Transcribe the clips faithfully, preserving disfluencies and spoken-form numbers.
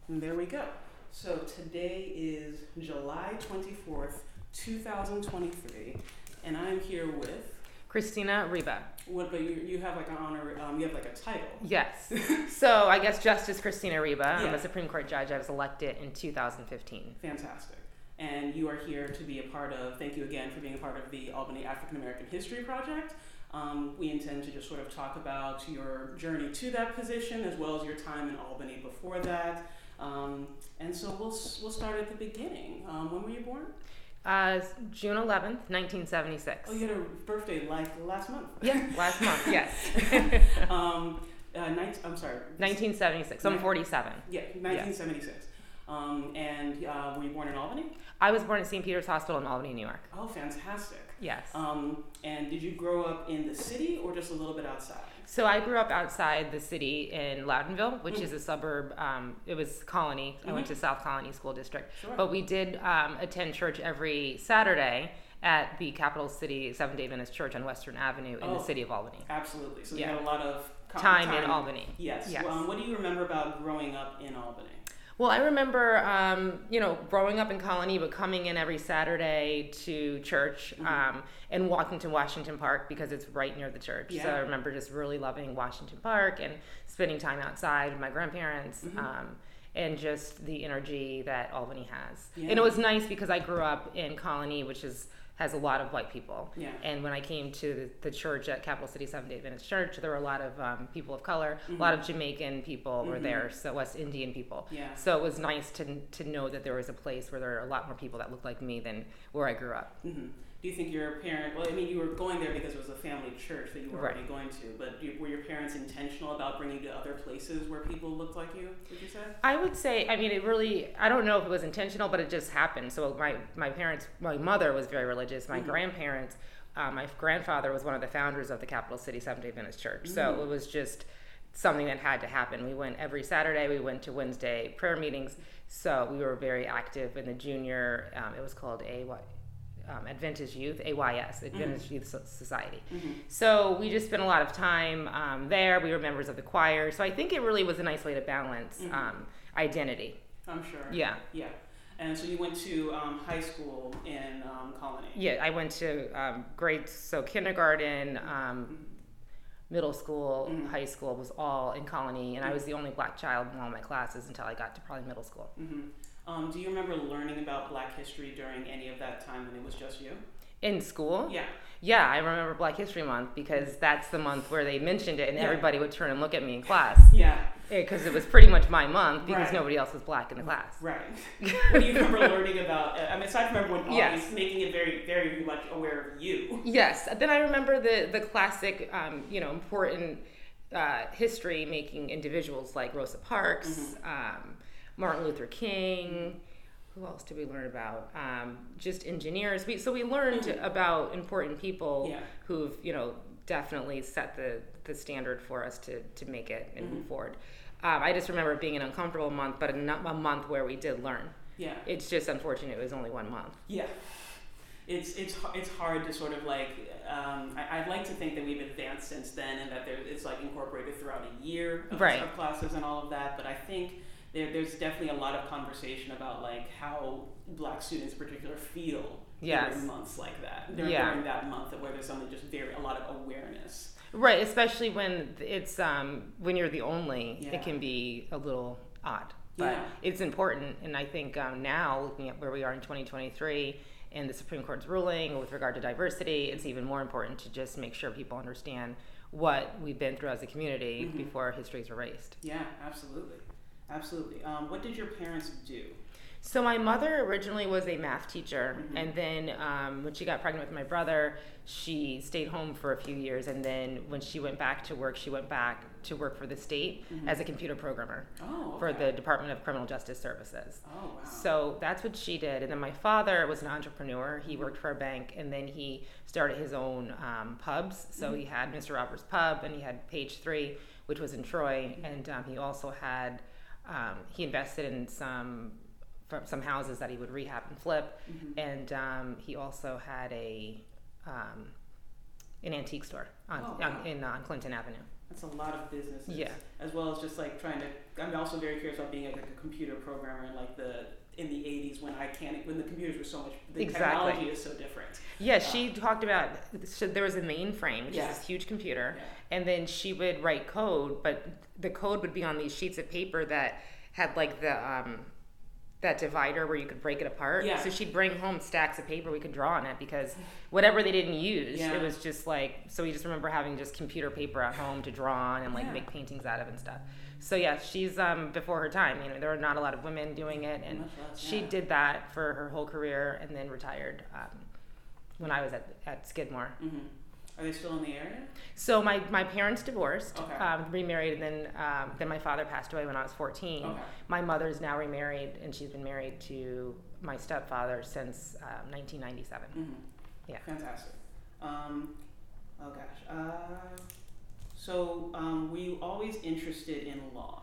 And there we go. So today is July twenty-fourth, twenty twenty-three, and I'm here with Christina Riba. What? But you you have like an honor. Um, you have like a title. Yes. So I guess Justice Christina Riba. Yeah. I'm a Supreme Court judge. I was elected in two thousand fifteen. Fantastic. And you are here to be a part of. Thank you again for being a part of the Albany African American History Project. Um, we intend to just sort of talk about your journey to that position, as well as your time in Albany before that. Um, and so we'll we'll start at the beginning. Um, when were you born? Uh, June eleventh, nineteen seventy-six. Oh, you had a birthday like last month. Yeah, last month. Yes. um, uh, nineteen, I'm sorry. nineteen seventy-six. I'm forty-seven. Yeah, nineteen seventy-six. Yeah. Um, and uh, were you born in Albany? I was born at Saint Peter's Hospital in Albany, New York. Oh, fantastic. Yes. Um, and did you grow up in the city or just a little bit outside? So I grew up outside the city in Loudonville, which mm-hmm. is a suburb. Um, it was Colony. Mm-hmm. I went to South Colony School District. Sure. But we did um, attend church every Saturday at the capital city Seventh-day Adventist Church on Western Avenue in oh, the city of Albany. Absolutely. So yeah. you had a lot of com- time, time in Albany. Yes. yes. Um, what do you remember about growing up in Albany? Well, I remember, um, you know, growing up in Colony, but coming in every Saturday to church mm-hmm. um, and walking to Washington Park because it's right near the church. Yeah. So I remember just really loving Washington Park and spending time outside with my grandparents mm-hmm. um, and just the energy that Albany has. Yeah. And it was nice because I grew up in Colony, which is has a lot of white people. Yeah. And when I came to the, the church at Capital City Seventh-day Adventist Church, there were a lot of um, people of color, mm-hmm. a lot of Jamaican people mm-hmm. were there, so West Indian people. Yeah. So it was nice to to know that there was a place where there were a lot more people that looked like me than where I grew up. Mm-hmm. Do you think your parent, well, I mean, you were going there because it was a family church that you were Right. already going to, but do, were your parents intentional about bringing you to other places where people looked like you, would you say? I would say, I mean, it really, I don't know if it was intentional, but it just happened. So my, my parents, my mother was very religious. My mm-hmm. grandparents, uh, my grandfather was one of the founders of the Capital City Seventh-day Adventist Church. So mm-hmm. it was just something that had to happen. We went every Saturday. We went to Wednesday prayer meetings. So we were very active in the junior, um, it was called A Y. Um, Adventist Youth, A Y S, Adventist mm-hmm. Youth so- Society. Mm-hmm. So we just spent a lot of time um, there. We were members of the choir. So I think it really was a nice way to balance mm-hmm. um, identity. I'm sure. Yeah. Yeah. And so you went to um, high school in um, Colony. Yeah, I went to um, grades, so kindergarten, um, mm-hmm. middle school, mm-hmm. high school was all in Colony, and mm-hmm. I was the only black child in all my classes until I got to probably middle school. Mm-hmm. Um, do you remember learning about Black history during any of that time when it was just you? In school? Yeah. Yeah, I remember Black History Month because that's the month where they mentioned it and yeah. everybody would turn and look at me in class. Yeah. Because it was pretty much my month because right. nobody else was black in the class. Right. What do you remember learning about, I mean, aside from everyone always yes. making it very, very much aware of you. Yes. Then I remember the, the classic, um, you know, important uh, history making individuals like Rosa Parks, mm-hmm. um, Martin Luther King. Who else did we learn about? Um, just engineers. We, so we learned mm-hmm. about important people yeah. who've, you know, definitely set the, the standard for us to, to make it and mm-hmm. move forward. Um, I just remember it being an uncomfortable month, but a, a month where we did learn. Yeah. It's just unfortunate it was only one month. Yeah. It's it's it's hard to sort of like, um, I, I'd like to think that we've advanced since then and that there, it's like incorporated throughout a year of, right. of classes and all of that, but I think There, there's definitely a lot of conversation about like how black students in particular feel yes. during months like that. During, yeah. during that month where there's something just very a lot of awareness. Right, especially when it's um, when you're the only, yeah. it can be a little odd. But yeah. it's important, and I think um, now looking at where we are in twenty twenty-three and the Supreme Court's ruling with regard to diversity, it's even more important to just make sure people understand what we've been through as a community mm-hmm. before history is erased. Yeah, absolutely. Absolutely. Um, what did your parents do? So my mother originally was a math teacher, mm-hmm. and then um, when she got pregnant with my brother, she stayed home for a few years, and then when she went back to work, she went back to work for the state mm-hmm. as a computer programmer oh, okay. for the Department of Criminal Justice Services. Oh, wow. So that's what she did. And then my father was an entrepreneur. He worked for a bank, and then he started his own um, pubs. So mm-hmm. he had Mister Roberts Pub, and he had Page Three, which was in Troy, mm-hmm. and um, he also had Um, he invested in some some houses that he would rehab and flip, mm-hmm. and um, he also had a um, an antique store on, oh, wow. on in on Clinton Avenue. That's a lot of businesses. Yeah. As well as just like trying to, I'm also very curious about being like a computer programmer in like the, in the eighties when I can't, when the computers were so much, the Exactly. technology is so different. Yeah, she uh, talked about, so there was a mainframe, which yeah. is this huge computer, yeah. and then she would write code, but the code would be on these sheets of paper that had like the, um, that divider where you could break it apart. Yeah. So she'd bring home stacks of paper we could draw on it because whatever they didn't use, yeah. it was just like, so we just remember having just computer paper at home to draw on and like yeah. make paintings out of and stuff. So yeah, she's um, before her time. You know, there were not a lot of women doing it, and less, she yeah. did that for her whole career, and then retired um, when I was at, at Skidmore. Mm-hmm. Are they still in the area? So my, my parents divorced, okay. um, remarried, and then um, then my father passed away when I was fourteen. Okay. My mother's now remarried, and she's been married to my stepfather since uh, nineteen ninety-seven. Mm-hmm. Yeah. Fantastic. Um, oh gosh. Uh, so um, were you always interested in law?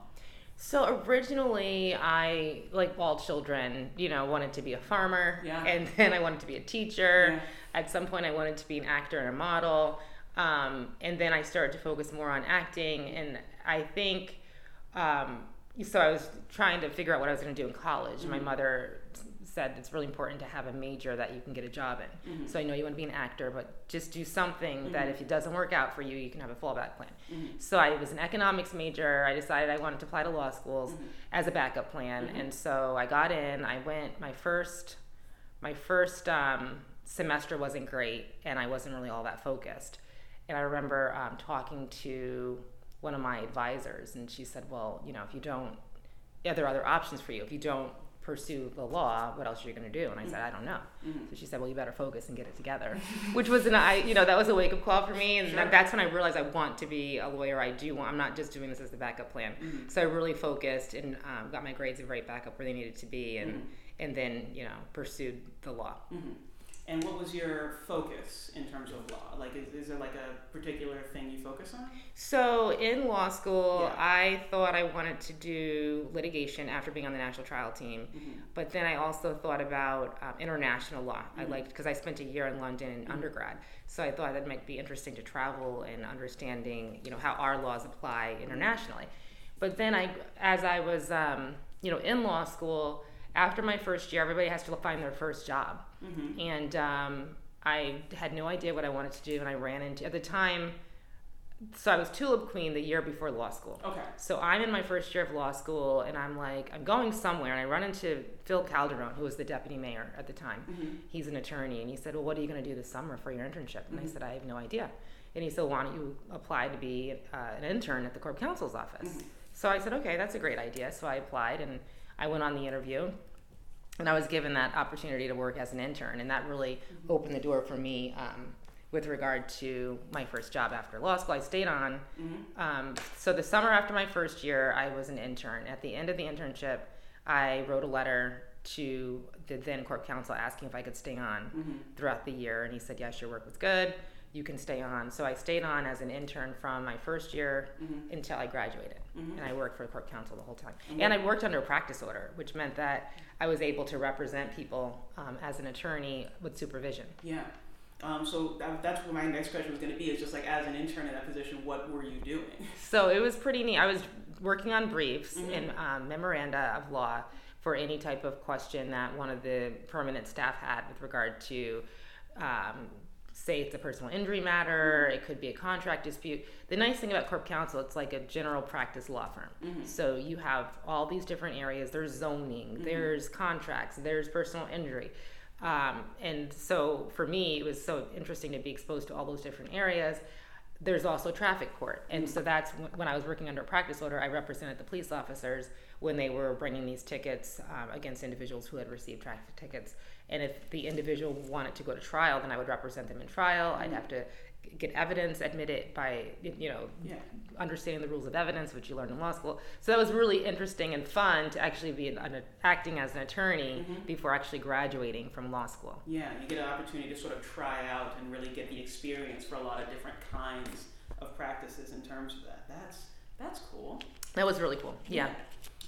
So originally, I, like all children, you know, wanted to be a farmer, yeah. and then I wanted to be a teacher. Yeah. At some point, I wanted to be an actor and a model, um, and then I started to focus more on acting. And I think, um, so I was trying to figure out what I was going to do in college. Mm-hmm. My mother said it's really important to have a major that you can get a job in. Mm-hmm. So I know you want to be an actor, but just do something mm-hmm. that if it doesn't work out for you, you can have a fallback plan. Mm-hmm. So I was an economics major. I decided I wanted to apply to law schools mm-hmm. as a backup plan. Mm-hmm. And so I got in. I went, my first, my first um, semester wasn't great, and I wasn't really all that focused. And I remember um, talking to one of my advisors, and she said, well, you know, if you don't, yeah, there are other options for you. If you don't pursue the law, what else are you going to do? And I said, I don't know. Mm-hmm. So she said, well, you better focus and get it together, which was an, I, you know, that was a wake up call for me. And sure. that, that's when I realized I want to be a lawyer. I do want, I'm not just doing this as the backup plan. Mm-hmm. So I really focused and um, got my grades right back up where they needed to be. And, mm-hmm. and then, you know, pursued the law. Mm-hmm. And what was your focus in terms of law? Like, is, is there like a particular thing you focus on? So in law school, yeah. I thought I wanted to do litigation after being on the national trial team. Mm-hmm. But then I also thought about um, international law. Mm-hmm. I liked, because I spent a year in London in mm-hmm. undergrad. So I thought that might be interesting to travel and understanding, you know, how our laws apply internationally. But then I, as I was, um, you know, in law school, after my first year, everybody has to find their first job. Mm-hmm. And um, I had no idea what I wanted to do, and I ran into, at the time, so I was Tulip Queen the year before law school. Okay. So I'm in my first year of law school, and I'm like, I'm going somewhere, and I run into Phil Calderon, who was the deputy mayor at the time. Mm-hmm. He's an attorney, and he said, well, what are you going to do this summer for your internship? And mm-hmm. I said, I have no idea. And he said, why don't you apply to be uh, an intern at the Corp Counsel's office? Mm-hmm. So I said, okay, that's a great idea. So I applied, and I went on the interview. And I was given that opportunity to work as an intern, and that really mm-hmm. opened the door for me um, with regard to my first job after law school. I stayed on. Mm-hmm. Um, so the summer after my first year, I was an intern. At the end of the internship, I wrote a letter to the then Corp Counsel asking if I could stay on mm-hmm. throughout the year, and he said, yes, your work was good. You can stay on. So I stayed on as an intern from my first year mm-hmm. until I graduated. Mm-hmm. And I worked for the Corp Counsel the whole time. Mm-hmm. And I worked under a practice order, which meant that I was able to represent people um, as an attorney with supervision. Yeah. Um, so that, that's what my next question was going to be, is just like, as an intern in that position, what were you doing? So it was pretty neat. I was working on briefs mm-hmm. and um, memoranda of law for any type of question that one of the permanent staff had with regard to um, say it's a personal injury matter, it could be a contract dispute. The nice thing about Corp Counsel, it's like a general practice law firm. Mm-hmm. So you have all these different areas. There's zoning, mm-hmm. there's contracts, there's personal injury. Um, and so for me, it was so interesting to be exposed to all those different areas. There's also traffic court. And so that's when I was working under a practice order, I represented the police officers when they were bringing these tickets um, against individuals who had received traffic tickets. And if the individual wanted to go to trial, then I would represent them in trial. Mm-hmm. I'd have to get evidence admitted by, you know, yeah. understanding the rules of evidence, which you learn in law school. So that was really interesting and fun to actually be an, an, acting as an attorney mm-hmm. before actually graduating from law school. Yeah, you get an opportunity to sort of try out and really get the experience for a lot of different kinds of practices in terms of that. That's that's cool. That was really cool. Yeah. yeah.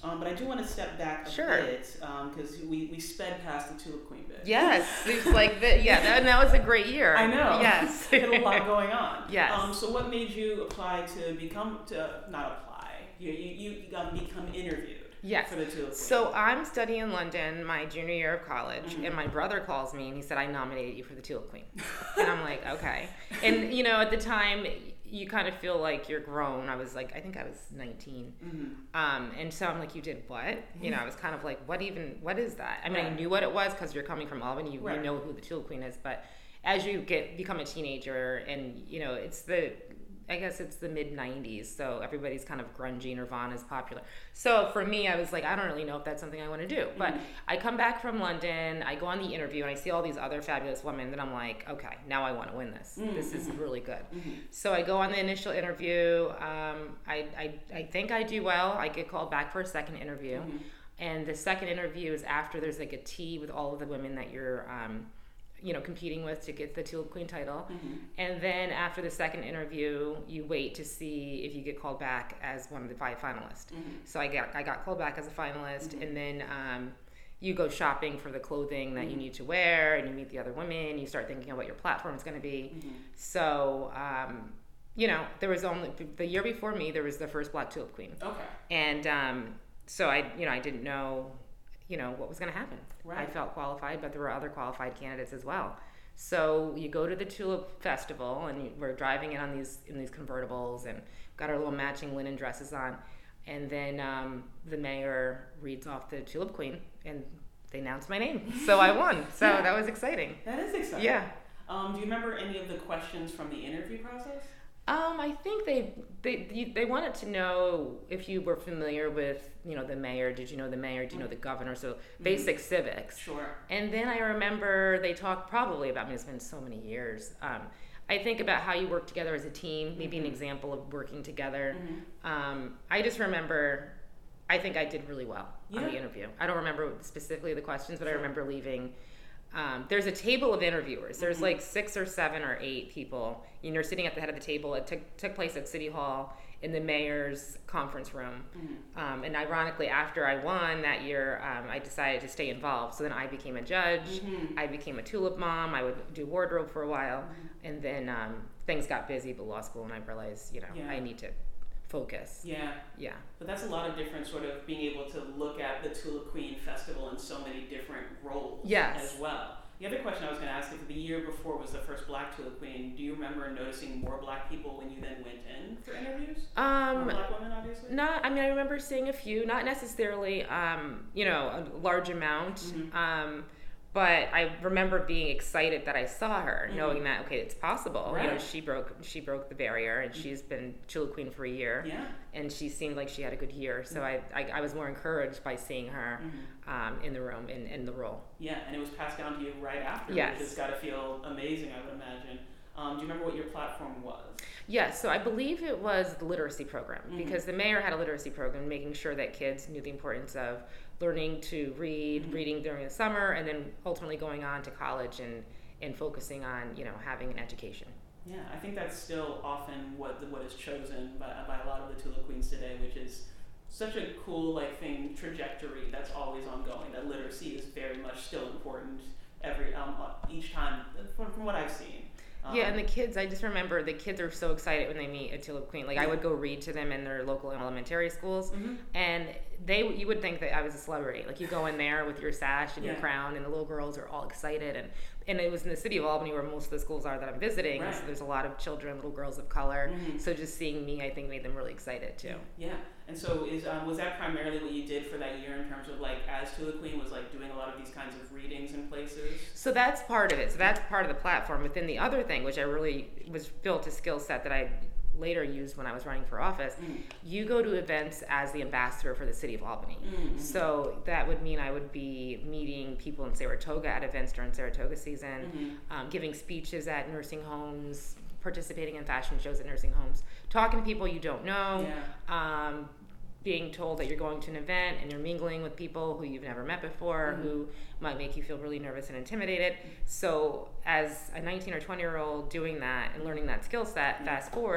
Um, but I do want to step back a Sure. bit because um, we, we sped past the Tulip Queen bit. Yes, it's like the, yeah, that, and that was a great year. I know. Yes, Had a lot going on. Yes. Um, so what made you apply to become to not apply? You you you um, become interviewed. Yes. For the Tulip Queen. So I'm studying in London my junior year of college, Mm-hmm. and my brother calls me and he said, I nominated you for the Tulip Queen. And I'm like, okay. And, you know, at the time, you kind of feel like you're grown. I was like, I think I was nineteen. Mm-hmm. Um, and so I'm like, you did what? You know, I was kind of like, what even, what is that? I mean, Right. I knew what it was because you're coming from Albany, you, Right. you know who the Tulip Queen is. But as you get become a teenager and, you know, it's the, I guess it's the mid nineties, so everybody's kind of grungy, Nirvana's popular. So for me, I was like, I don't really know if that's something I want to do. But Mm-hmm. I come back from London, I go on the interview, and I see all these other fabulous women that I'm like, okay, now I want to win this. Mm-hmm. This is really good. Mm-hmm. So I go on the initial interview. Um, I, I, I think I do well. I get called back for a second interview. Mm-hmm. And the second interview is after there's like a tea with all of the women that you're um, you know, competing with to get the Tulip Queen title. Mm-hmm. And then after the second interview, you wait to see if you get called back as one of the five finalists. Mm-hmm. So I got I got called back as a finalist, Mm-hmm. and then um, you go shopping for the clothing that Mm-hmm. you need to wear, and you meet the other women. You start thinking of what your platform is going to be. Mm-hmm. So. Um, you know, there was only the year before me. There was the first Black Tulip Queen, Okay. and um, so I, you know, I didn't know, you know, what was going to happen. Right. I felt qualified, but there were other qualified candidates as well. So you go to the Tulip Festival, and you, we're driving in on these in these convertibles, and got our little matching linen dresses on, and then um, the mayor reads off the Tulip Queen, and they announced my name, so I won. So Yeah. that was exciting. That is exciting. Yeah. Um, do you remember any of the questions from the interview process? Um, I think they they you- they wanted to know if you were familiar with, you know, the mayor. Did you know the mayor? Do you know the governor? So basic civics. Sure. And then I remember they talked probably about, I mean, it's been so many years. Um, I think about how you work together as a team, maybe an example of working together. Mm-hmm. Um, I just remember, I think I did really well on Yeah. the interview. I don't remember specifically the questions, but I Sure. remember leaving. Um, there's a table of interviewers. There's Mm-hmm. like six or seven or eight people. You know, sitting at the head of the table. It took took place at City Hall in the mayor's conference room. Mm-hmm. Um, and ironically, after I won that year, um, I decided to stay involved. So then I became a judge. Mm-hmm. I became a tulip mom. I would do wardrobe for a while, and then um, things got busy with law school, and I realized, you know, Yeah. I need to focus. Yeah. Yeah. But that's a lot of different sort of being able to look at the Tulip Queen Festival in so many different roles Yes. as well. The other question I was going to ask, if the year before was the first Black Tulip Queen, do you remember noticing more Black people when you then went in for interviews? Um, more Black women, obviously? Not, I mean, I remember seeing a few, not necessarily, um, you know, a large amount. Mhm. Um, but I remember being excited that I saw her, Mhm. knowing that, okay, it's possible. You know, Right. she broke, she broke the barrier, and she's been Tulip Queen for a year, Yeah. and she seemed like she had a good year. So I, I, I was more encouraged by seeing her Mhm. um, in the room, in, in the role. Yeah, and it was passed down to you right after, Yes. which has got to feel amazing, I would imagine. Um, do you remember what your platform was? Yes, so I believe it was the literacy program, Mhm. because the mayor had a literacy program, making sure that kids knew the importance of learning to read, Mhm. reading during the summer, and then ultimately going on to college and, and focusing on, you know, having an education. Yeah, I think that's still often what the, what is chosen by, by a lot of the Tulip Queens today, which is such a cool like thing trajectory that's always ongoing. That literacy is very much still important every um, each time from, from what I've seen. Um, Yeah, and the kids, I just remember the kids are so excited when they meet a Tulip Queen. Like, I Yeah. would go read to them in their local elementary schools, Mhm. and they, you would think that I was a celebrity. Like, you go in there with your sash and your Yeah. crown, and the little girls are all excited. And, and it was in the city of Albany where most of the schools are that I'm visiting, Right. so there's a lot of children, little girls of color. Mhm. So just seeing me, I think, made them really excited, too. Yeah, and so is um, was that primarily what you did for that year in terms of like as Tulip Queen, was like doing a lot of these kinds of readings in places? So that's part of it. So that's part of the platform. But then the other thing, which I really was built a skill set that I later used when I was running for office, Mm. you go to events as the ambassador for the city of Albany. Mm-hmm. So that would mean I would be meeting people in Saratoga at events during Saratoga season, Mhm. um, giving speeches at nursing homes, participating in fashion shows at nursing homes, talking to people you don't know, Yeah. um, being told that you're going to an event and you're mingling with people who you've never met before, Mhm. who might make you feel really nervous and intimidated. So as a nineteen or twenty year old doing that and learning that skill set, Mhm. fast forward,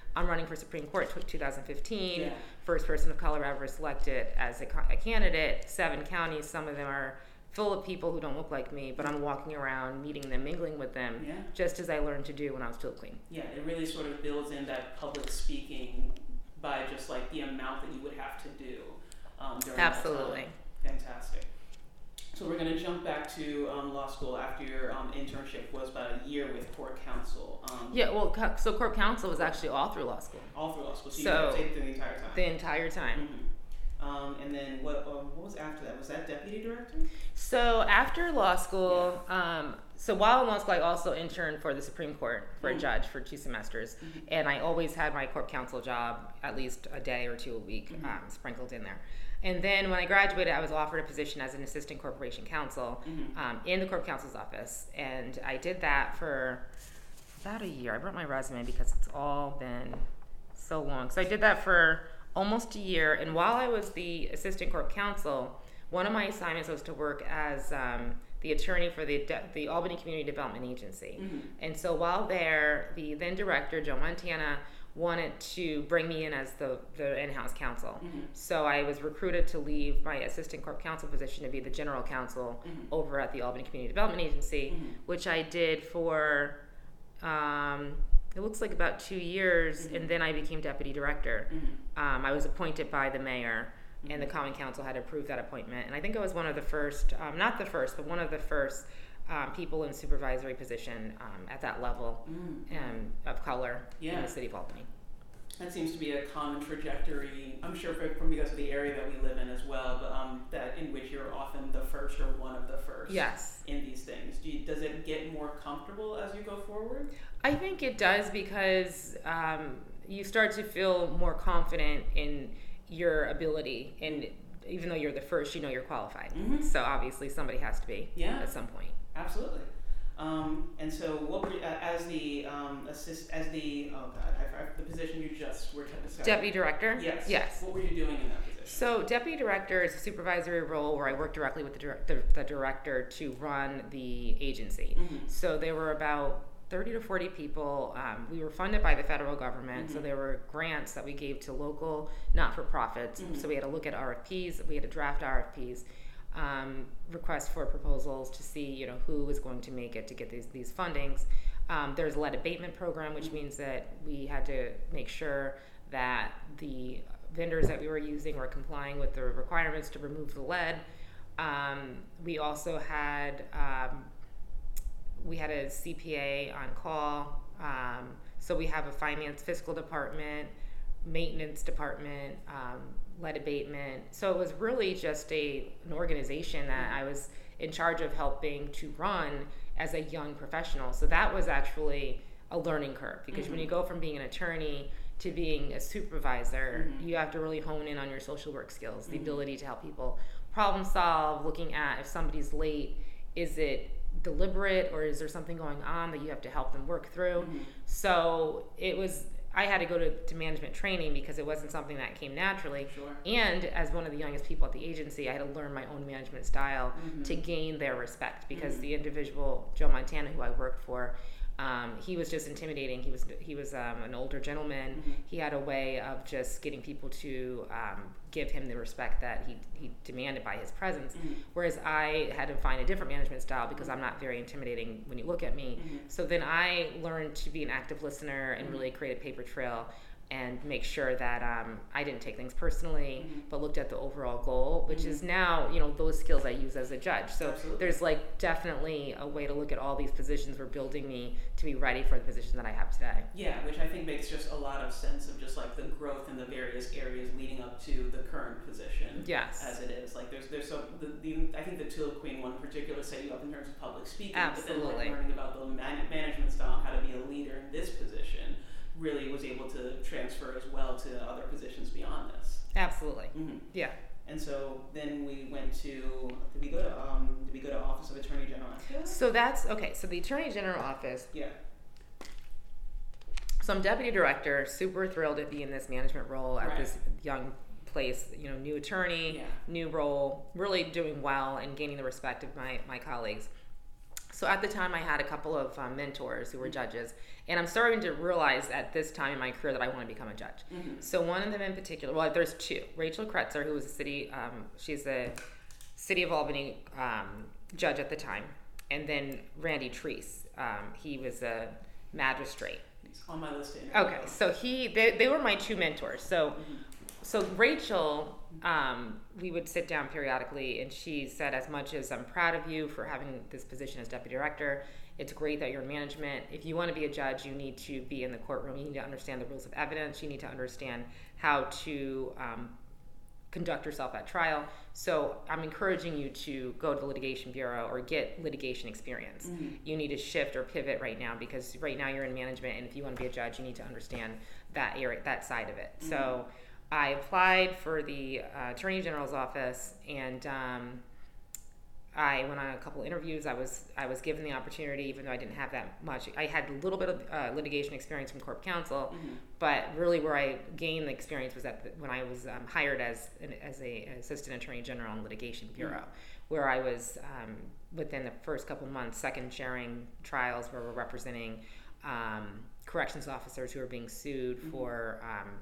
I'm running for Supreme Court two thousand fifteen. Yeah. First person of color ever selected as a, a candidate. Seven counties. Some of them are full of people who don't look like me, but I'm walking around, meeting them, mingling with them, Yeah. just as I learned to do when I was Tulip Queen. Yeah, it really sort of builds in that public speaking by just like the amount that you would have to do um, during Absolutely. that time. Fantastic. So we're going to jump back to um, law school after your um, internship was about a year with Corp Counsel. Um, Yeah, well, co- so Corp Counsel was actually all through law school. All through law school, so, So, you stayed through the entire time. The entire time. Mm-hmm. Um, and then what? Um, what was after that? Was that deputy director? So after law school, um, so while in law school, I also interned for the Supreme Court for Mm. a judge for two semesters, Mhm. and I always had my Corp Counsel job at least a day or two a week Mhm. um, sprinkled in there. And then when I graduated, I was offered a position as an assistant corporation counsel Mhm. um, in the Corp Counsel's office, and I did that for about a year. I brought my resume because it's all been so long. So I did that for almost a year, and while I was the assistant Corp Counsel, one of my assignments was to work as um, the attorney for the De- the Albany Community Development Agency. Mhm. And so while there, the then director, Joe Montana, wanted to bring me in as the, the in-house counsel. Mhm. So I was recruited to leave my assistant corp counsel position to be the general counsel Mhm. over at the Albany Community Development Agency, Mhm. which I did for, um, it looks like about two years, Mhm. and then I became deputy director. Mhm. Um, I was appointed by the mayor, and the Common Council had approved that appointment. And I think I was one of the first, um, not the first, but one of the first um, people in supervisory position um, at that level Mm. um, of color in Yeah. the city of Albany. That seems to be a common trajectory, I'm sure for, from because of the area that we live in as well, but um, that in which you're often the first or one of the first Yes. in these things. Do you, does it get more comfortable as you go forward? I think it does because um, you start to feel more confident in your ability, and even though you're the first, you know you're qualified. Mhm. So obviously somebody has to be Yeah. at some point. Absolutely. Um, and so, what were you, uh, as the um, assist as the oh god, I, I, the position you just were discussing? Deputy director? Yes. Yes. What were you doing in that position? So deputy director is a supervisory role where I work directly with the, dir- the, the director to run the agency. Mhm. So there were about thirty to forty people. Um, we were funded by the federal government, so Mhm. there were grants that we gave to local not-for-profits. Mhm. So we had to look at R F Ps, we had to draft R F Ps, um, requests for proposals to see, you know, who was going to make it to get these these fundings. Um, there's a lead abatement program, which Mhm. means that we had to make sure that the vendors that we were using were complying with the requirements to remove the lead. Um, we also had um, we had a C P A on call. Um, so we have a finance fiscal department, maintenance department, um, lead abatement. So it was really just a an organization that I was in charge of helping to run as a young professional. So that was actually a learning curve, because Mhm. when you go from being an attorney to being a supervisor, Mhm. you have to really hone in on your social work skills, the Mhm. ability to help people problem solve, looking at if somebody's late, is it deliberate or is there something going on that you have to help them work through? Mhm. So it was, I had to go to, to management training because it wasn't something that came naturally. Sure. And as one of the youngest people at the agency, I had to learn my own management style Mhm. to gain their respect, because Mhm. the individual, Joe Montana, who I worked for, um, he was just intimidating. He was he was um, an older gentleman. Mhm. He had a way of just getting people to um, give him the respect that he, he demanded by his presence. Mhm. Whereas I had to find a different management style because I'm not very intimidating when you look at me. Mhm. So then I learned to be an active listener and Mhm. really create a paper trail and make sure that um, I didn't take things personally, Mhm. but looked at the overall goal, which Mhm. is now, you know, those skills I use as a judge. So Absolutely. there's like definitely a way to look at all these positions we're building me to be ready for the position that I have today. Yeah, which I think makes just a lot of sense of just like the growth in the various areas leading up to the current position. Yes. As it is, like there's there's so the, the I think the Tulip Queen one in particular set you up in terms of public speaking, but then Absolutely. like learning about the man- management style, and how to be a leader in this position, really was able to transfer as well to other positions beyond this. Absolutely. Mm-hmm. Yeah. And so then we went to did we go to um did we go to Office of Attorney General after that? So that's okay. So the Attorney General office. Yeah. So I'm deputy director, super thrilled to be in this management role at Right. this young place, you know, new attorney, Yeah. new role, really doing well and gaining the respect of my, my colleagues. So at the time, I had a couple of um, mentors who were judges, and I'm starting to realize at this time in my career that I want to become a judge. Mm-hmm. So one of them in particular, well, there's two. Rachel Kretzer, who was a city, um, she's a City of Albany um, judge at the time, and then Randy Treese, um, he was a magistrate. He's on my list. To okay, so he, they, they were my two mentors. So, mm-hmm. so Rachel. Um, we would sit down periodically, and she said, as much as I'm proud of you for having this position as deputy director, it's great that you're in management. If you want to be a judge, you need to be in the courtroom. You need to understand the rules of evidence. You need to understand how to um, conduct yourself at trial. So I'm encouraging you to go to the litigation bureau or get litigation experience. Mm-hmm. You need to shift or pivot right now, because right now you're in management, and if you want to be a judge, you need to understand that area, that side of it. Mm-hmm. So I applied for the uh, Attorney General's office, and um, I went on a couple interviews. I was I was given the opportunity, even though I didn't have that much. I had a little bit of uh, litigation experience from Corp Counsel, mm-hmm. but really where I gained the experience was at the, when I was um, hired as an, as a an Assistant Attorney General in Litigation Bureau, mm-hmm. where I was um, within the first couple of months second chairing trials where we're representing um, corrections officers who are being sued mm-hmm. for um,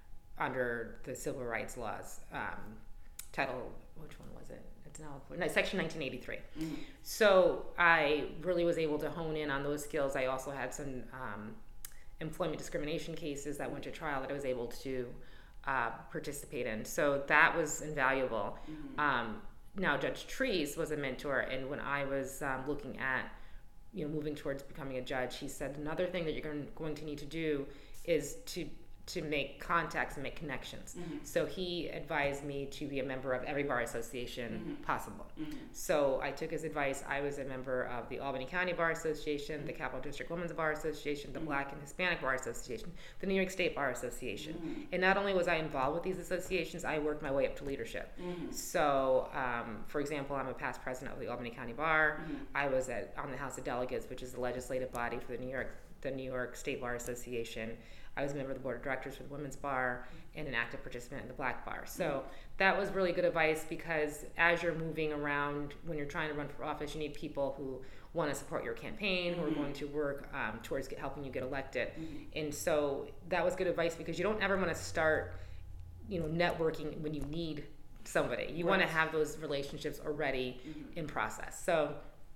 under the civil rights laws, um, title, which one was it? It's now, no, section nineteen eighty-three. Mm-hmm. So I really was able to hone in on those skills. I also had some um, employment discrimination cases that went to trial that I was able to uh, participate in. So that was invaluable. Mm-hmm. Um, now, Judge Treese was a mentor, and when I was um, looking at, you know, moving towards becoming a judge, he said, another thing that you're going to need to do is to to make contacts and make connections. Mm-hmm. So he advised me to be a member of every bar association mm-hmm. possible. Mm-hmm. So I took his advice. I was a member of the Albany County Bar Association, mm-hmm. the Capital District Women's Bar Association, the mm-hmm. Black and Hispanic Bar Association, the New York State Bar Association. Mm-hmm. And not only was I involved with these associations, I worked my way up to leadership. Mm-hmm. So, um, for example, I'm a past president of the Albany County Bar. Mm-hmm. I was at, on the House of Delegates, which is the legislative body for the New York, the New York State Bar Association. I was a member of the board of directors for the Women's Bar and an active participant in the Black Bar. So that was really good advice, because as you're moving around, when you're trying to run for office, you need people who want to support your campaign, who mm-hmm. are going to work um, towards get, helping you get elected. Mm-hmm. And so that was good advice, because you don't ever want to start, you know, networking when you need somebody. You right. want to have those relationships already mm-hmm. in process. So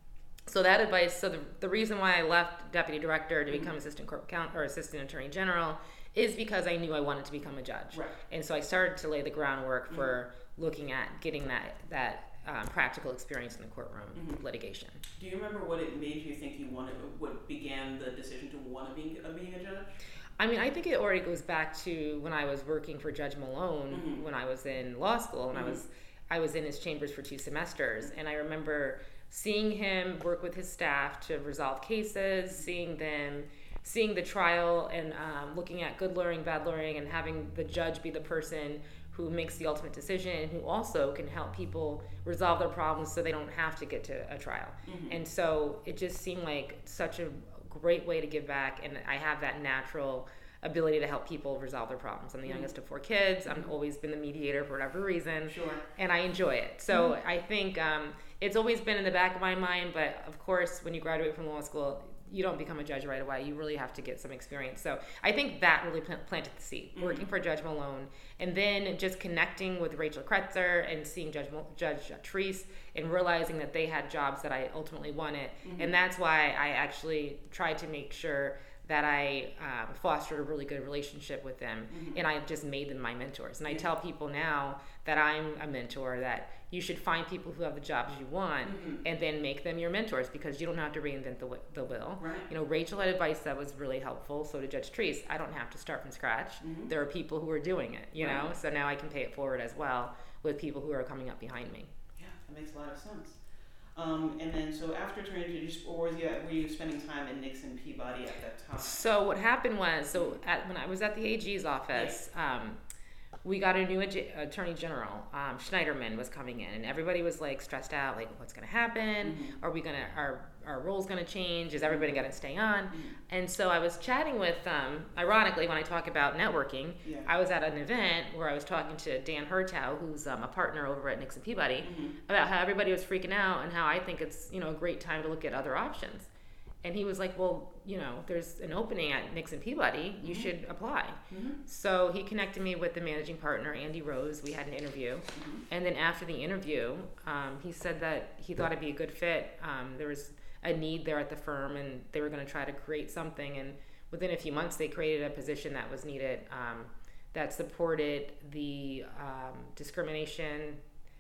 So that advice, so the, the reason why I left deputy director to become mm-hmm. assistant corp count or assistant attorney general is because I knew I wanted to become a judge. Right. And so I started to lay the groundwork mm-hmm. for looking at getting that, that um, practical experience in the courtroom mm-hmm. litigation. Do you remember what it made you think you wanted, what began the decision to want to be, uh, being a judge? I mean, I think it already goes back to when I was working for Judge Malone mm-hmm. when I was in law school, and mm-hmm. I was I was in his chambers for two semesters, and I remember seeing him work with his staff to resolve cases, seeing them, seeing the trial, and um, looking at good lawyering, bad lawyering, and having the judge be the person who makes the ultimate decision and who also can help people resolve their problems so they don't have to get to a trial. Mm-hmm. And so it just seemed like such a great way to give back, and I have that natural ability to help people resolve their problems. I'm the youngest of four kids. I've always been the mediator for whatever reason, sure. and I enjoy it. So mm-hmm. I think um, it's always been in the back of my mind, but of course, when you graduate from law school, you don't become a judge right away. You really have to get some experience. So I think that really pl- planted the seed, mm-hmm. working for Judge Malone, and then just connecting with Rachel Kretzer and seeing Judge Mo- Judge Treese and realizing that they had jobs that I ultimately wanted. Mm-hmm. And that's why I actually tried to make sure that I um, fostered a really good relationship with them, mm-hmm. and I just made them my mentors. And I tell people now that I'm a mentor that you should find people who have the jobs you want mm-hmm. and then make them your mentors, because you don't have to reinvent the, the wheel. Right. You know, Rachel had advice that was really helpful, so did Judge Treese. I don't have to start from scratch. Mm-hmm. There are people who are doing it, you right. know, so now I can pay it forward as well with people who are coming up behind me. Yeah, that makes a lot of sense. Um, and then, so after turning to, just, or was you, were you spending time in Nixon Peabody at that time? So what happened was, so at, when I was at the A G's office, yeah. um, we got a new ad- attorney general. Um, Schneiderman was coming in, and everybody was like stressed out, like what's going to happen? Mm-hmm. Are we going to our our role's going to change? Is everybody going to stay on? Mm-hmm. And so I was chatting with, um, ironically, when I talk about networking, Yeah. I was at an event where I was talking to Dan Hertow, who's um, a partner over at Nixon Peabody, Mm-hmm. about how everybody was freaking out and how I think it's, you know, a great time to look at other options. And he was like, well, you know, there's an opening at Nixon Peabody. You Mhm. should apply. Mm-hmm. So he connected me with the managing partner, Andy Rose. We had an interview. Mm-hmm. And then after the interview, um, he said that he thought it'd be a good fit. Um, there was a need there at the firm, and they were going to try to create something. And within a few months, they created a position that was needed, um, that supported the um, discrimination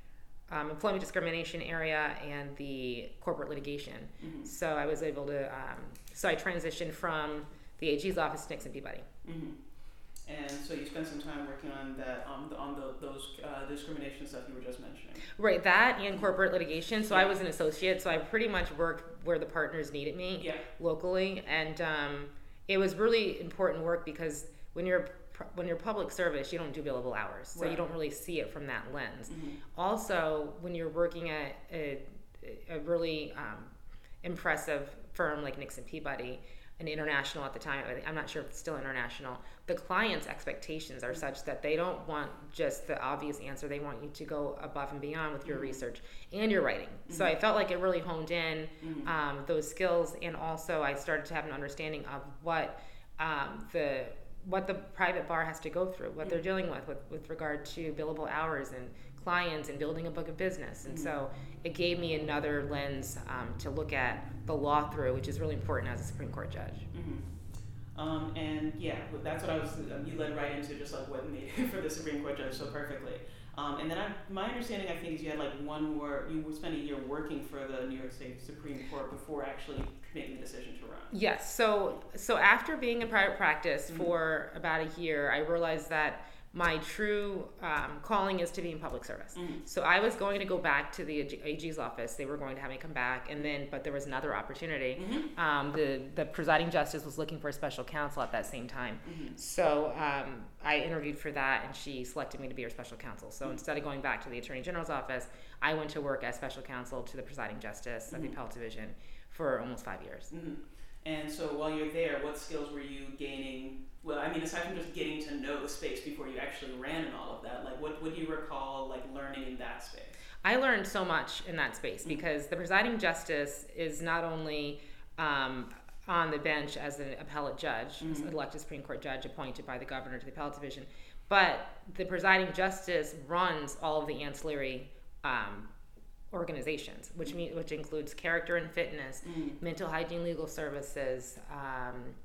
Um, employment discrimination area and the corporate litigation. Mm-hmm. So I was able to, um, so I transitioned from the A G's office to Nixon Peabody. Mm-hmm. And so you spent some time working on that, um, the, on the, those uh, discrimination stuff you were just mentioning. Right, that and corporate litigation. So I was an associate, so I pretty much worked where the partners needed me Yeah. locally. And um, it was really important work because when you're when you're public service, you don't do billable hours, so Right. you don't really see it from that lens. Mm-hmm. Also, when you're working at a, a really um, impressive firm like Nixon Peabody, an international at the time, I'm not sure if it's still international, the client's expectations are such that they don't want just the obvious answer. They want you to go above and beyond with your Mm-hmm. research and your writing. Mm-hmm. So I felt like it really honed in Mm-hmm. um, those skills, and also I started to have an understanding of what um, the what the private bar has to go through, what they're dealing with, with with regard to billable hours and clients and building a book of business. And so it gave me another lens um, to look at the law through, which is really important as a Supreme Court judge. Mm-hmm. Um, and yeah, that's what I was, um, you led right into just like what made it for the Supreme Court judge so perfectly. Um, and then I, my understanding, I think, is you had like one more, you spent a year working for the New York State Supreme Court before actually making the decision to run. Yes. So so after being in private practice Mhm. for about a year, I realized that my true um, calling is to be in public service. Mhm. So I was going to go back to the A G's office. They were going to have me come back, and then but there was another opportunity. Mhm. Um, the the presiding justice was looking for a special counsel at that same time. Mhm. So um, I interviewed for that, and she selected me to be her special counsel. So Mhm. instead of going back to the Attorney General's office, I went to work as special counsel to the presiding justice of the Mhm. appellate division for almost five years. Mhm. And so while you're there, what skills were you gaining? Well, I mean, aside from just getting to know the space before you actually ran and all of that, like what, what do you recall like learning in that space? I learned so much in that space Mhm. because the presiding justice is not only um, on the bench as an appellate judge, as an Mhm. elected Supreme Court judge appointed by the governor to the appellate division, but the presiding justice runs all of the ancillary um, organizations, which mean, which includes character and fitness, Mhm. mental hygiene, legal services. Um,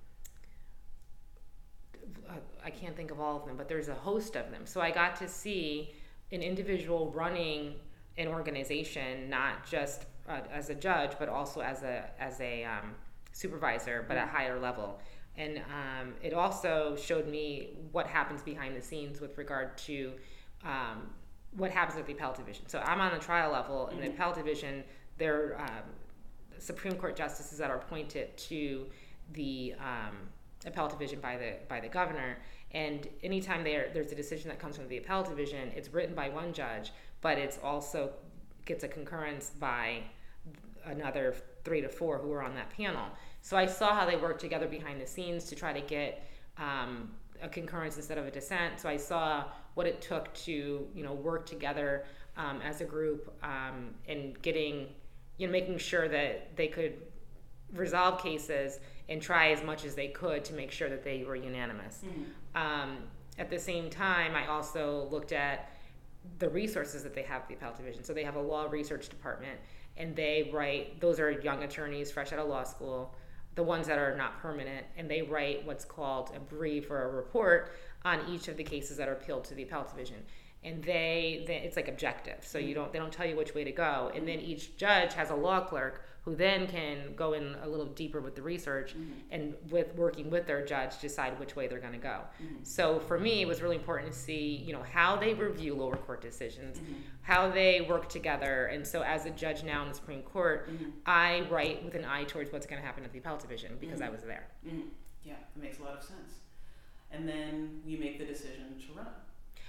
I can't think of all of them, but there's a host of them. So I got to see an individual running an organization, not just uh, as a judge, but also as a as a um, supervisor, but at a higher level. And um, it also showed me what happens behind the scenes with regard to um, what happens at the appellate division. So I'm on the trial level. In the Mhm. appellate division, there are um, Supreme Court justices that are appointed to the um, appellate division by the by the governor. And anytime there there's a decision that comes from the appellate division, it's written by one judge, but it's also gets a concurrence by another three to four who are on that panel. So I saw how they work together behind the scenes to try to get um, a concurrence instead of a dissent. So I saw what it took to, you know, work together um, as a group um, and getting, you know, making sure that they could resolve cases and try as much as they could to make sure that they were unanimous. Mhm. Um, at the same time, I also looked at the resources that they have at the appellate division. So they have a law research department, and they write, those are young attorneys fresh out of law school, the ones that are not permanent, and they write what's called a brief or a report on each of the cases that are appealed to the appellate division. And they, they it's like objective, so you don't they don't tell you which way to go. And then each judge has a law clerk who then can go in a little deeper with the research Mhm. and with working with their judge decide which way they're going to go. Mhm. So for me, it was really important to see, you know, how they review lower court decisions, Mhm. how they work together. And so as a judge now in the Supreme Court, Mhm. I write with an eye towards what's going to happen at the appellate division because Mhm. I was there. Mhm. Yeah, that makes a lot of sense. And then you make the decision to run.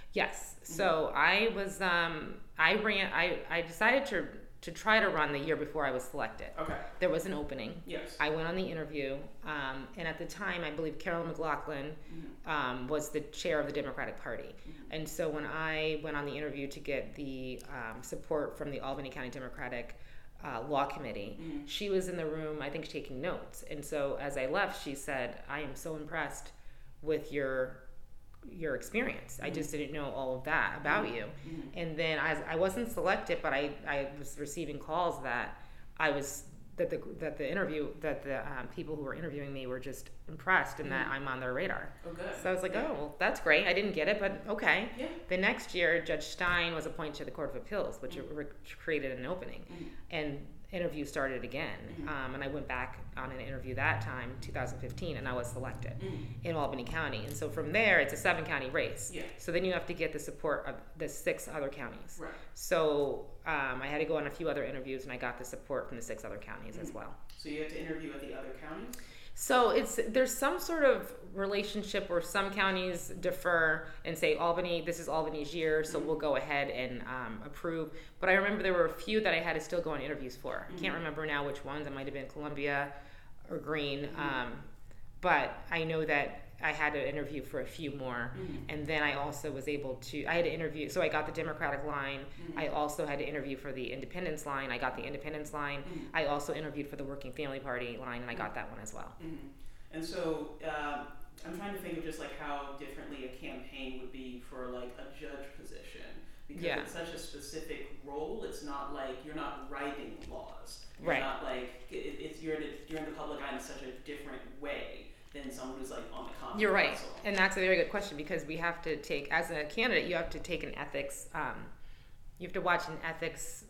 Yes. So I was, um, I ran, I, I decided to, to try to run the year before I was selected. Okay. There was an opening. Yes. I went on the interview, um, and at the time, I believe Carol McLaughlin Mm-hmm. um, was the chair of the Democratic Party. Mm-hmm. And so when I went on the interview to get the um, support from the Albany County Democratic uh, Law Committee, Mm-hmm. she was in the room, I think, taking notes. And so as I left, she said, I am so impressed with your your experience. Mm-hmm. I just didn't know all of that about Mm-hmm. you. Mm-hmm. And then I, I wasn't selected, but I, I was receiving calls that I was that the that the interview that the um, people who were interviewing me were just impressed and that Mhm. I'm on their radar. Oh, good. So I was like, Yeah. oh, well, that's great. I didn't get it, but okay. Yeah. The next year, Judge Stein was appointed to the Court of Appeals, which Mhm. re- created an opening, Mhm. and interview started again. Mhm. Um, and I went back on an interview that time, two thousand fifteen, and I was selected Mhm. in Albany County. And so from there, it's a seven county race. Yeah. So then you have to get the support of the six other counties. Right. So um, I had to go on a few other interviews, and I got the support from the six other counties as well. So you had to interview at the other counties? So it's there's some sort of relationship where some counties defer and say Albany, this is Albany's year, so Mhm. we'll go ahead and um, approve. But I remember there were a few that I had to still go on interviews for. I can't Mhm. remember now which ones. It might have been Columbia or Greene, Mhm. um, but I know that I had to interview for a few more. Mhm. And then I also was able to, I had to interview, so I got the Democratic line. Mhm. I also had to interview for the Independence line. I got the Independence line. Mhm. I also interviewed for the Working Family Party line, and I got that one as well. Mhm. And so um, I'm trying to think of just like how differently a campaign would be for like a judge position, because Yeah. it's such a specific role. It's not like you're not writing laws. You're Right. Not like it, it's you're in, a, you're in the public eye in such a different way than someone who's like on the common You're right, council. and that's a very good question, because we have to take, as a candidate, you have to take an ethics, um, you have to watch an ethics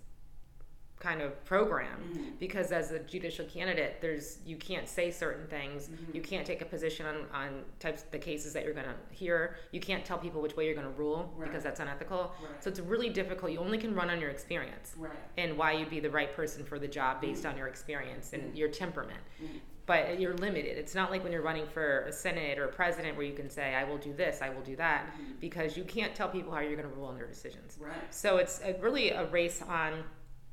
kind of program, Mhm. because as a judicial candidate, there's you can't say certain things, Mhm. you can't take a position on, on types of the cases that you're going to hear, you can't tell people which way you're going to rule, Right. because that's unethical. Right. So it's really difficult. You only can run on your experience Right. and why you'd be the right person for the job based Mhm. on your experience and Mhm. your temperament. Mhm. But you're limited. It's not like when you're running for a senate or a president where you can say, I will do this, I will do that, Mhm. because you can't tell people how you're going to rule on their decisions. Right. So it's a, really a race on,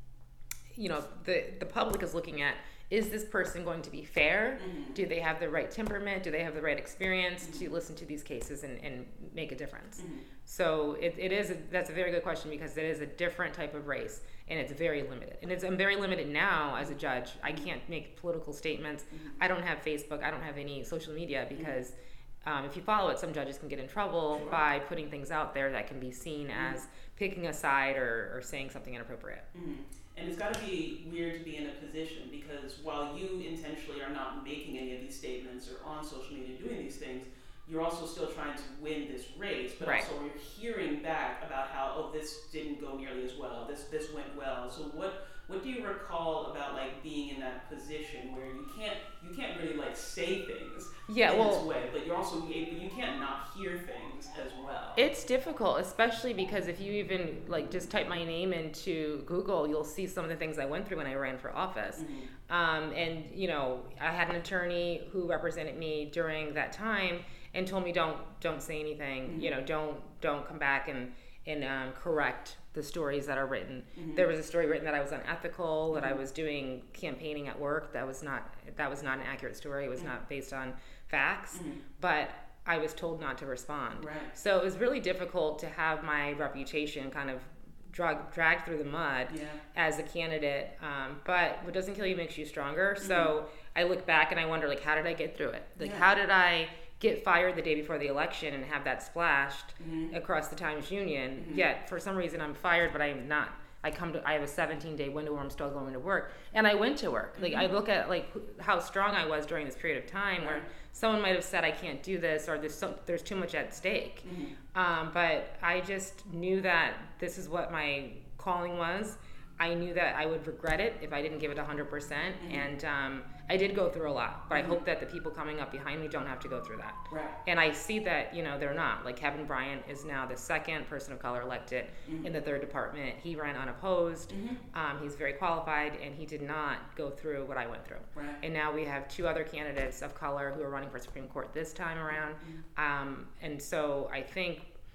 you know, the, the public is looking at, is this person going to be fair? Mhm. Do they have the right temperament? Do they have the right experience Mhm. to listen to these cases and, and make a difference? Mhm. So it, it is, a, that's a very good question, because it is a different type of race, and it's very limited. And it's, I'm very limited now as a judge. I can't make political statements. Mhm. I don't have Facebook. I don't have any social media, because um, if you follow it, some judges can get in trouble Sure. by putting things out there that can be seen Mhm. as picking a side or, or saying something inappropriate. Mhm. And it's got to be weird to be in a position, because while you intentionally are not making any of these statements or on social media doing these things, you're also still trying to win this race, but Right. also you're hearing back about how, oh, this didn't go nearly as well, this this went well. So what what do you recall about like being in that position where you can't you can't really like say things Yeah, in well, this way, but you're also able, you can't not hear things as well. it's difficult, especially because if you even like just type my name into Google, you'll see some of the things I went through when I ran for office. Mhm. Um, and you know, I had an attorney who represented me during that time and told me don't don't say anything. Mhm. You know, don't don't come back and and um, correct the stories that are written. Mhm. There was a story written that I was unethical, that I Mhm. was doing campaigning at work. That was not that was not an accurate story. It was Mhm. not based on facts. Mhm. But I was told not to respond. Right. So it was really difficult to have my reputation kind of drag, dragged through the mud Yeah. as a candidate. Um, but what doesn't kill you makes you stronger. So I look back and I wonder, like, how did I get through it? Like, Yeah. how did I get fired the day before the election and have that splashed Mhm. across the Times Union? Mhm. Yet for some reason I'm fired, but I'm not. I come to. I have a seventeen day window where I'm still going to work, and I went to work. Like, I Mhm. look at like how strong I was during this period of time, where Right. someone might have said I can't do this, or there's some, there's too much at stake. Mhm. Um, but I just knew that this is what my calling was. I knew that I would regret it if I didn't give it one hundred percent. Mhm. And um, I did go through a lot, but Mhm. I hope that the people coming up behind me don't have to go through that. Right. And I see that, you know, they're not. Like, Kevin Bryant is now the second person of color elected Mhm. in the third department. He ran unopposed. Mhm. Um, he's very qualified, and he did not go through what I went through. Right. And now we have two other candidates of color who are running for Supreme Court this time around. Mhm. Um, and so I think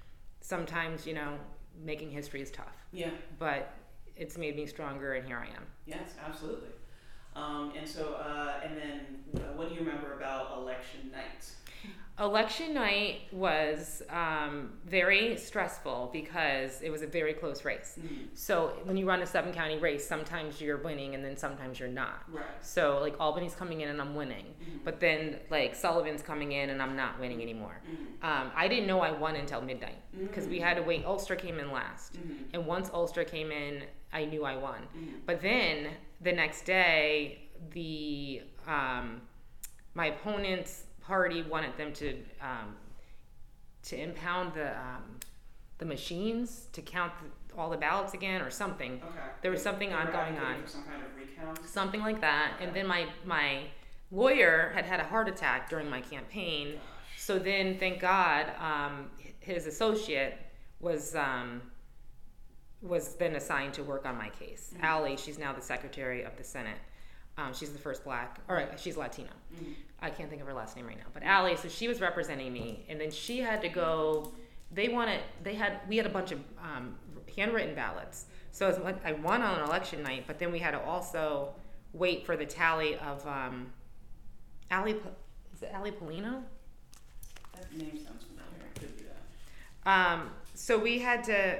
sometimes, you know, making history is tough. Yeah. But it's made me stronger, and here I am. Yes, absolutely. Um, and so, uh, and then, uh, what do you remember about election night? Election night was um, very stressful because it was a very close race. Mm-hmm. So when you run a seven county race, sometimes you're winning and then sometimes you're not. Right. So like Albany's coming in and I'm winning, Mm-hmm. but then like Sullivan's coming in and I'm not winning anymore. Mm-hmm. Um, I didn't know I won until midnight because Mm-hmm. we had to wait. Ulster came in last, Mm-hmm. and once Ulster came in, I knew I won. Mm-hmm. But then the next day, the um, my opponent's party wanted them to um, to impound the um, the machines to count the, all the ballots again or something. Okay. There was something They on were going advocating on, for some kind of recount. something like that. Okay. And then my my lawyer had had a heart attack during my campaign. Gosh. So then, thank God, um, his associate was um, was then assigned to work on my case. Mm-hmm. Allie, she's now the secretary of the Senate. Um, she's the first black, or she's Latino. Mm-hmm. I can't think of her last name right now, but Allie. So she was representing me, and then she had to go. They wanted. They had. We had a bunch of um, handwritten ballots. So it was like I won on election night, but then we had to also wait for the tally of um, Allie. Is it Allie Polino? That name sounds familiar. It could be that. Um, so we had to.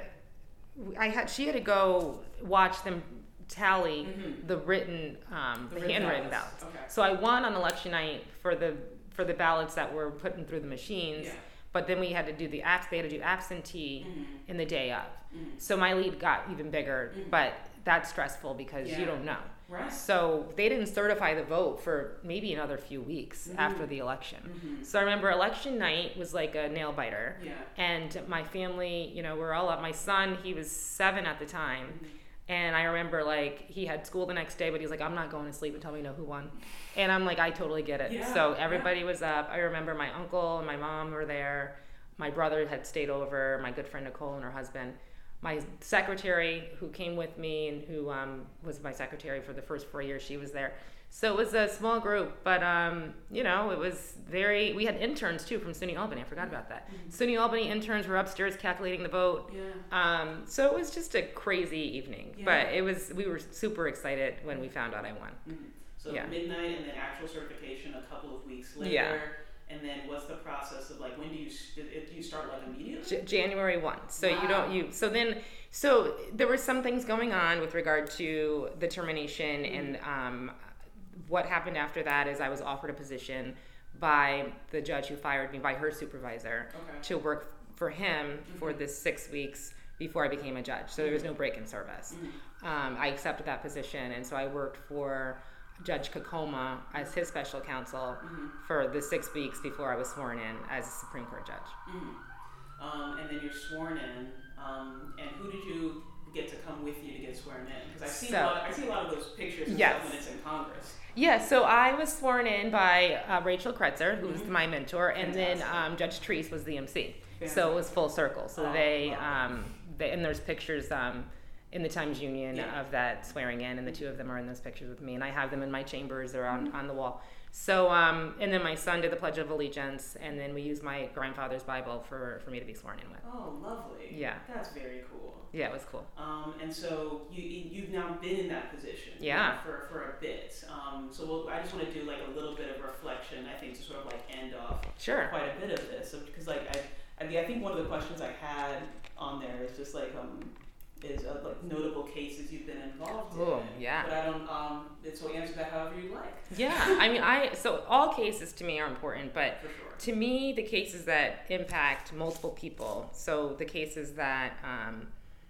I had. She had to go watch them tally Mm-hmm. the written, um, The the, written handwritten ballots. ballots. Okay. So I won on election night for the for the ballots that were put in through the machines. Yeah. But then we had to do the abs. They had to do absentee Mm-hmm. in the day of. Mm-hmm. So my lead got even bigger, Mhm. but that's stressful because Yeah. you don't know. Right. So they didn't certify the vote for maybe another few weeks Mhm. after the election. Mm-hmm. So I remember election night was like a nail biter. Yeah. And my family, you know, we're all up. My son, he was seven at the time. Mm-hmm. And I remember like he had school the next day, but he's like, I'm not going to sleep until we know who won. And I'm like, I totally get it. Yeah, So everybody was up. I remember my uncle and my mom were there. My brother had stayed over, my good friend Nicole and her husband. My secretary who came with me and who um, was my secretary for the first four years, she was there. So it was a small group, but um, you know, it was very, we had interns too from SUNY Albany. I forgot about that. Mhm. SUNY Albany interns were upstairs calculating the vote. Yeah. Um, so it was just a crazy evening, Yeah. but it was, we were super excited when we found out I won. Mm-hmm. So Yeah. midnight and then actual certification a couple of weeks later. Yeah. And then what's the process of like when do you do you start like immediately? J- January first. So you Wow. don't, you, so then, so there were some things going on with regard to the termination Mhm. and, um, what happened after that is I was offered a position by the judge who fired me, by her supervisor, Okay. to work for him for Mhm. the six weeks before I became a judge. So there was no break in service. Mhm. Um, I accepted that position, and so I worked for Judge Kokoma as his special counsel Mhm. for the six weeks before I was sworn in as a Supreme Court judge. Mhm. Um, and then you're sworn in. Um, and who did you get to come with you to get sworn in? Because I see So- a lot. I see a lot of those pictures and Yes. stuff when it's in Congress. Yeah, so I was sworn in by uh, Rachel Kretzer, who was Mhm. my mentor, and then Fantastic. um, Judge Treese was the M C. So it Fantastic. was full circle. So Oh, they, wow. um, they, and there's pictures um, in the Times Union Yeah. of that swearing in, and the two of them are in those pictures with me, and I have them in my chambers. They're on, Mhm. on the wall. So, um, and then my son did the Pledge of Allegiance, and then we used my grandfather's Bible for, for me to be sworn in with. Oh, lovely. Yeah. That's very cool. Yeah, it was cool. Um, and so you you've now been in that position. you Yeah. know, for for a bit. Um, so we'll, I just want to do like a little bit of reflection. I think to sort of like end off Sure. quite a bit of this because like I I mean I think one of the questions I had on there is just like um is uh, like notable cases you've been involved Oh, in. yeah. But I don't um and so answer that however you like. Yeah, I mean, I, so all cases to me are important, but For sure. to me, the cases that impact multiple people, so the cases that, um,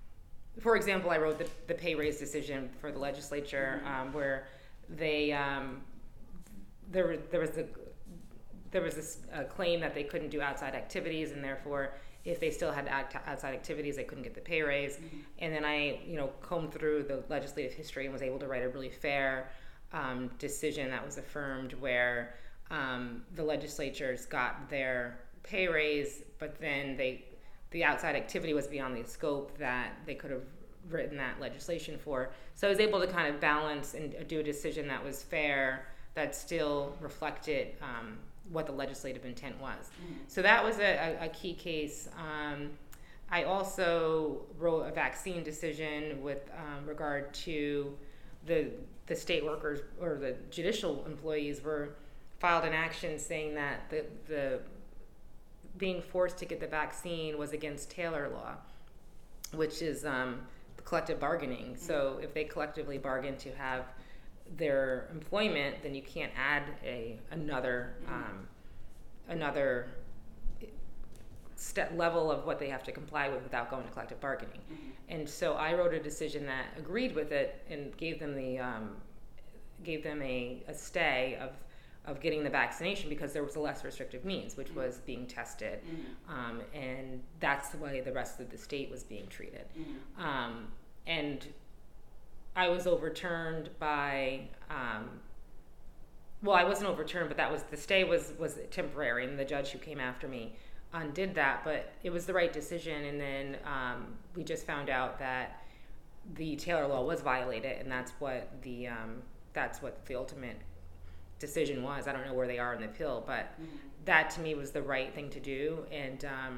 for example, I wrote the, the pay raise decision for the legislature, Mhm. um, where they, um, there, were- there was a, there was this uh, claim that they couldn't do outside activities, and therefore, if they still had act outside activities, they couldn't get the pay raise. Mhm. And then I, you know, combed through the legislative history and was able to write a really fair um, decision that was affirmed where um, the legislatures got their pay raise, but then they, the outside activity was beyond the scope that they could have written that legislation for. So I was able to kind of balance and do a decision that was fair, that still reflected um, what the legislative intent was. Mhm. So that was a, a, a key case. Um, I also wrote a vaccine decision with um, regard to the the state workers or the judicial employees were filed an action saying that the the being forced to get the vaccine was against Taylor law, which is um, collective bargaining. So if they collectively bargain to have their employment, then you can't add a another um, another step level of what they have to comply with without going to collective bargaining. Mm-hmm. And so I wrote a decision that agreed with it and gave them the um, gave them a, a stay of of getting the vaccination because there was a less restrictive means, which mm-hmm. was being tested. Mm-hmm. Um, and that's the way the rest of the state was being treated. Mm-hmm. Um, and I was overturned by, um, well, I wasn't overturned, but that was, the stay was, was temporary, and the judge who came after me undid that, but it was the right decision. And then um, we just found out that the Taylor law was violated, and that's what the, um, that's what the ultimate decision was. I don't know where they are in the appeal, but mm-hmm. that to me was the right thing to do. And um,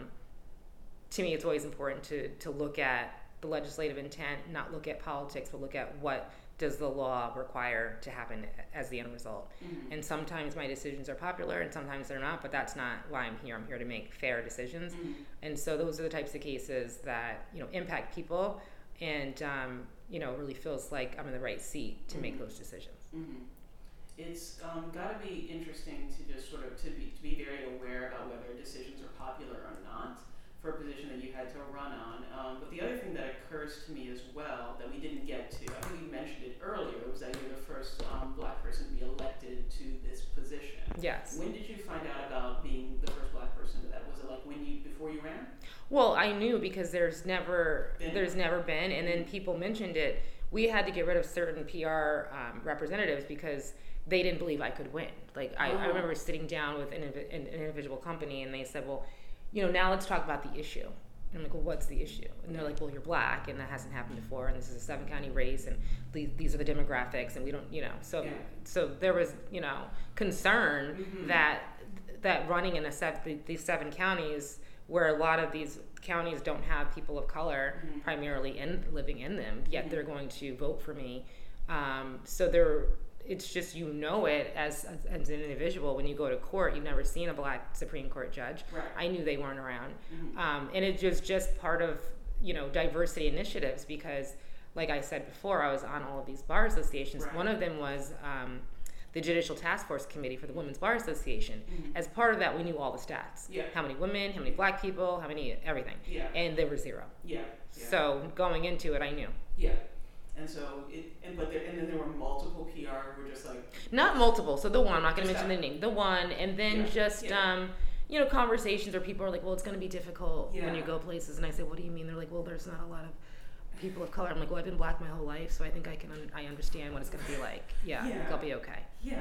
to me, it's always important to to look at the legislative intent, not look at politics, but look at what does the law require to happen as the end result. Mm-hmm. And sometimes my decisions are popular and sometimes they're not, but that's not why I'm here. I'm here to make fair decisions. Mm-hmm. And so those are the types of cases that, you know, impact people, and um, you know, it really feels like I'm in the right seat to mm-hmm. make those decisions. Mm-hmm. It's um, got to be interesting to just sort of to be to be very aware about whether decisions are popular or not for a position that you had to run on. Um, but the other thing that occurs to me as well that we didn't get to, I think you mentioned it earlier, was that you're the first um, Black person to be elected to this position. Yes. When did you find out about being the first Black person to that? Was it like when you before you ran? Well, I knew because there's never been. there's never been, and then people mentioned it. We had to get rid of certain P R um, representatives because they didn't believe I could win. Like I, oh. I remember sitting down with an, an individual company, and they said, well, you know, now let's talk about the issue. And I'm like, well, what's the issue? And they're like, well, you're Black, and that hasn't happened before, and this is a seven county race, and these, these are the demographics, and we don't, you know. So yeah. so there was, you know, concern mm-hmm. that that running in a seven, these seven counties where a lot of these counties don't have people of color mm-hmm. primarily in living in them, yet mm-hmm. they're going to vote for me. Um, so there. It's just, you know it as, as as an individual when you go to court. You've never seen a Black Supreme Court judge. Right. I knew they weren't around. Mm-hmm. Um, and it was just part of, you know, diversity initiatives because, like I said before, I was on all of these bar associations. Right. One of them was um, the Judicial Task Force Committee for the Women's Bar Association. Mm-hmm. As part of that, we knew all the stats. Yeah. How many women, how many Black people, how many, everything. Yeah. And there were zero. Yeah. yeah. So going into it, I knew. Yeah. And so, it, and but there, and then there were multiple P R who were just like not multiple. So the one, I'm not going to mention the name. The one, and then yeah, just yeah. um, you know, conversations where people are like, well, it's going to be difficult yeah. when you go places, and I say, what do you mean? They're like, well, there's not a lot of people of color. I'm like, well, I've been Black my whole life, so I think I can, un- I understand what it's going to be like. Yeah, yeah. I think I'll be okay.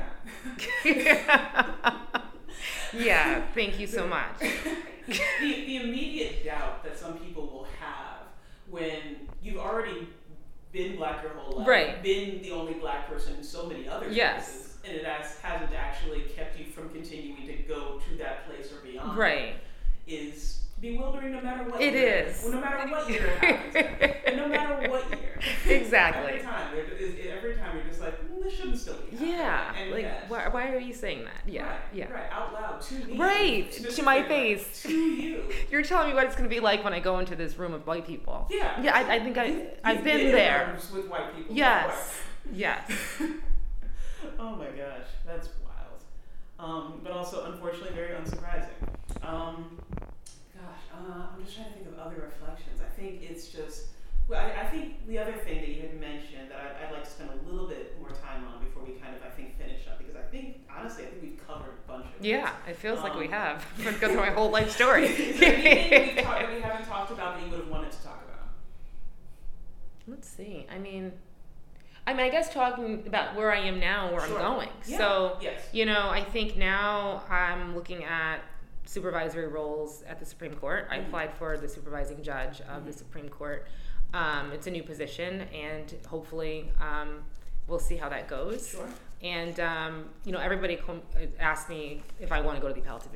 Yeah. Yeah. Thank you so much. the the immediate doubt that some people will have when you've already been Black your whole life, right. been the only Black person in so many other yes. places, and it has, hasn't actually kept you from continuing to go to that place or beyond. Right. Is bewildering no matter what it year. is. Well, no matter what year it happens in. And no matter what year. Exactly. Every time, every time you're just like, mm, this shouldn't still be happening. Yeah. And like, yes. why, why are you saying that? Yeah. Right, yeah. Right. Out loud to me. Right. To my face. To you. You're telling me what it's going to be like when I go into this room of white people. Yeah. Yeah. I, I think I you, I've been, been there. In rooms with white people. Yes. Yes. Oh my gosh, that's wild. Um, but also, unfortunately, very unsurprising. Um, gosh, uh, I'm just trying to think of other reflections. I think it's just, well, I, I think the other thing that you had mentioned that I'd, I'd like to spend a little bit more time on before we kind of, I think, finish up, because I think, honestly, I think we've covered a bunch of it. Yeah, it feels um, like we have. I'm going to go through my whole life story. Is there anything we've talk, that we haven't talked about that you would have wanted to talk about? Let's see. I mean... I mean, I guess talking about where I am now, where sure. I'm going. Yeah. So, yes. you know, I think now I'm looking at supervisory roles at the Supreme Court. Mm-hmm. I applied for the supervising judge of mm-hmm. the Supreme Court. Um, it's a new position, and hopefully um, we'll see how that goes. Sure. And, um, you know, everybody com- asked me if I want to go to the appellate division. Like,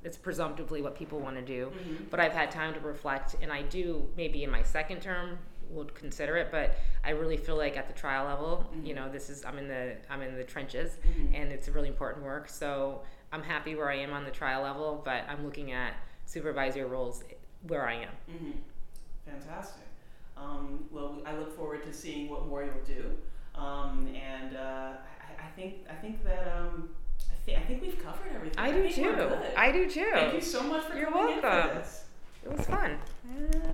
it's presumptively what people want to do. Mm-hmm. But I've had time to reflect, and I do maybe in my second term would consider it, but I really feel like at the trial level, Mm-hmm. you know, this is I'm in the I'm in the trenches, Mm-hmm. and it's a really important work. So I'm happy where I am on the trial level, but I'm looking at supervisory roles where I am. Mm-hmm. Fantastic. Um, well, I look forward to seeing what more you'll do, um, and uh, I, I think I think that um, I, th- I think we've covered everything. I do think we're too. good. I do too. Thank you so much for You're coming in welcome. for this. It was fun.